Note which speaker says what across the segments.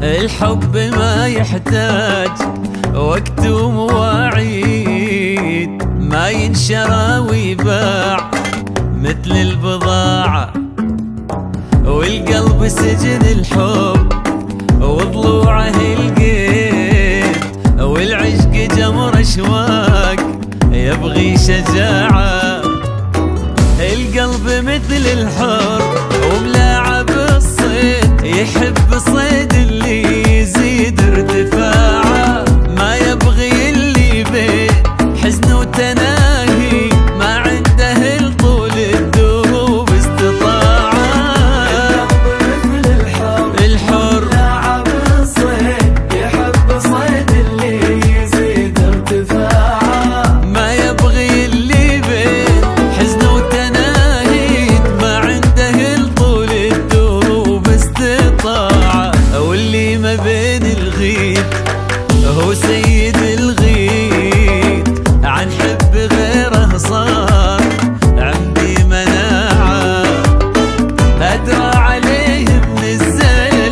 Speaker 1: الحب ما يحتاج وقت ومواعيد، ما ينشرى ويباع مثل البضاعة، والقلب سجن الحب وضلوعه القيد، والعشق جمر اشواق يبغي شجاعة. القلب مثل الحر وملاعب الصيد، يحب صيد اللي يزيد ارتفاعه، ما يبغي اللي بين حزن وتناهي، ما عنده الطول الدروب استطاعه.
Speaker 2: القلب مثل الحر ملاعب الصيد، يحب صيد اللي يزيد ارتفاعه،
Speaker 1: ما يبغي اللي بين حزن وتناهي، ما عنده الطول الدروب استطاعه. واللي ما بين الغيث هو سيد الغيث، عن حب غيره صار عندي مناعة، أدرى عليه من الزل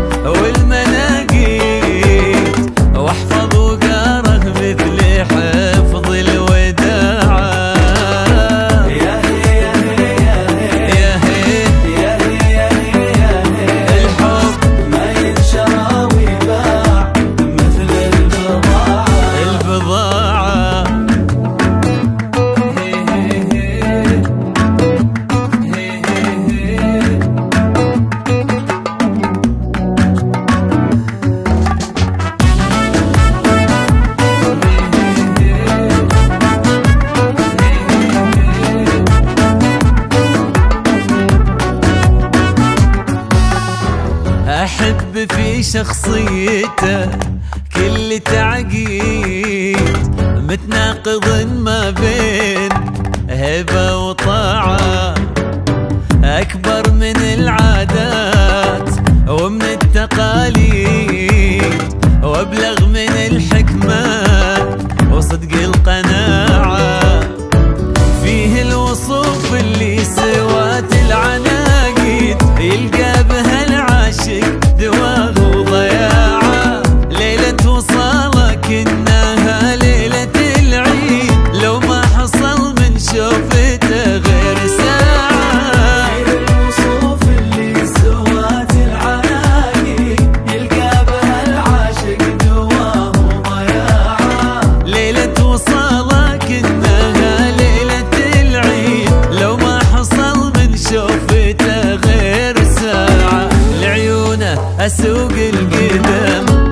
Speaker 1: والمناقيد، واحفظ وقاره مثل حفظ الوداعة.
Speaker 2: يا هي يا هي يا هي
Speaker 1: يا هي
Speaker 2: يا هي يا هي،
Speaker 1: الحب
Speaker 2: ما ينشرى ويباع مثل البضاعة.
Speaker 1: أحب في شخصيته كل تعقيد، متناقض ما بين هبة وطاعة، أكبر من العادات ومن التقاليد، وأبلغ من الحكمة وصدق القناعة، فيه الوصوف اللي سوات العناقيد، يلقى بها العاشق دواه وضياعه. ليلة وصالك إنها ليلة العيد، لو ما حصل من شوفته غير ساعة.
Speaker 2: الوصوف اللي سوات العناقيد، يلقى بها العاشق دواه وضياعه.
Speaker 1: ليلة وصالك إنها ليلة العيد، لو ما حصل من شوفته غير ساعة. لعيونه أسوق القدم